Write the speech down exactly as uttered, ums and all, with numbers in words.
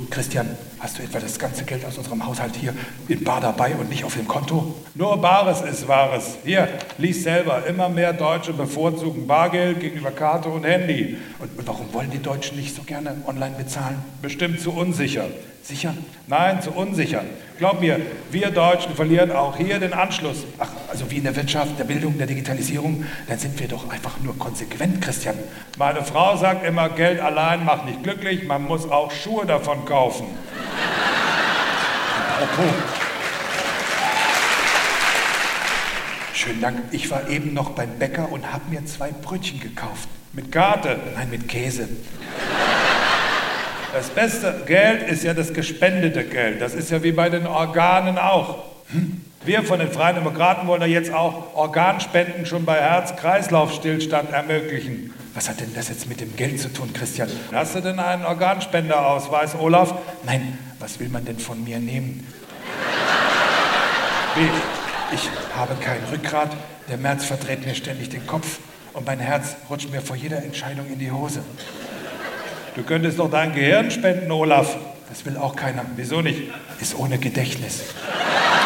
Christian, hast du etwa das ganze Geld aus unserem Haushalt hier in bar dabei und nicht auf dem Konto? Nur Bares ist Wahres. Hier, lies selber. Immer mehr Deutsche bevorzugen Bargeld gegenüber Karte und Handy. Und, und warum wollen die Deutschen nicht so gerne online bezahlen? Bestimmt zu unsicher. Sicher? Nein, zu unsicher. Glaub mir, wir Deutschen verlieren auch hier den Anschluss. Ach, also wie in der Wirtschaft, der Bildung, der Digitalisierung, dann sind wir doch einfach nur konsequent, Christian. Meine Frau sagt immer, Geld allein macht nicht glücklich, man muss auch Schuhe davon kaufen. Apropos. Schönen Dank. Ich war eben noch beim Bäcker und habe mir zwei Brötchen gekauft. Mit Karte? Nein, mit Käse. Das beste Geld ist ja das gespendete Geld. Das ist ja wie bei den Organen auch. Hm? Wir von den Freien Demokraten wollen ja jetzt auch Organspenden schon bei Herz-Kreislauf-Stillstand ermöglichen. Was hat denn das jetzt mit dem Geld zu tun, Christian? Hast du denn einen Organspenderausweis, Olaf? Nein, was will man denn von mir nehmen? Wie? Ich habe kein Rückgrat, der Merz verdreht mir ständig den Kopf und mein Herz rutscht mir vor jeder Entscheidung in die Hose. Du könntest doch dein Gehirn spenden, Olaf. Das will auch keiner. Wieso nicht? Ist ohne Gedächtnis.